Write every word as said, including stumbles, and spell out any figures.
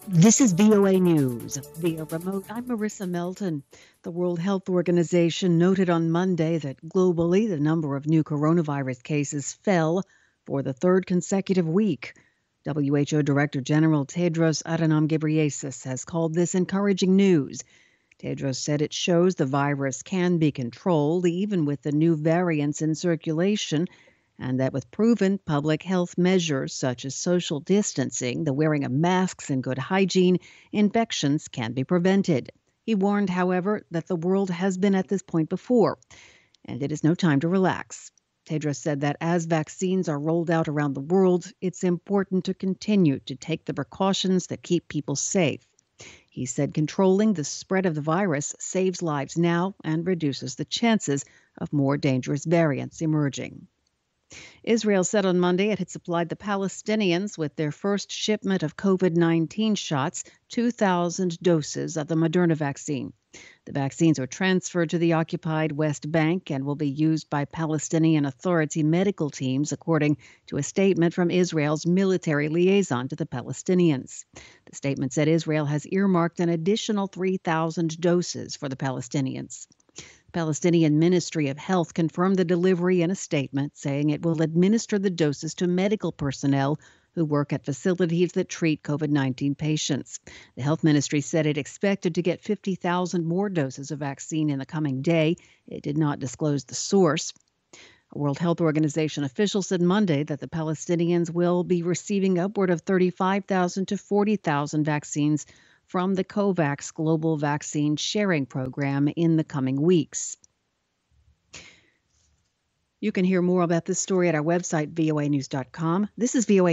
This is V O A News. Via remote, I'm Marissa Melton. The World Health Organization noted on Monday that globally the number of new coronavirus cases fell for the third consecutive week. W H O Director General Tedros Adhanom Ghebreyesus has called this encouraging news. Tedros said it shows the virus can be controlled even with the new variants in circulation, and that with proven public health measures such as social distancing, the wearing of masks, and good hygiene, infections can be prevented. He warned, however, that the world has been at this point before, and it is no time to relax. Tedros said that as vaccines are rolled out around the world, it's important to continue to take the precautions that keep people safe. He said controlling the spread of the virus saves lives now and reduces the chances of more dangerous variants emerging. Israel said on Monday it had supplied the Palestinians with their first shipment of COVID nineteen shots, two thousand doses of the Moderna vaccine. The vaccines are transferred to the occupied West Bank and will be used by Palestinian Authority medical teams, according to a statement from Israel's military liaison to the Palestinians. The statement said Israel has earmarked an additional three thousand doses for the Palestinians. Palestinian Ministry of Health confirmed the delivery in a statement, saying it will administer the doses to medical personnel who work at facilities that treat COVID nineteen patients. The health ministry said it expected to get fifty thousand more doses of vaccine in the coming day. It did not disclose the source. A World Health Organization official said Monday that the Palestinians will be receiving upward of thirty-five thousand to forty thousand vaccines from the COVAX Global Vaccine Sharing Program in the coming weeks. You can hear more about this story at our website, V O A news dot com. This is V O A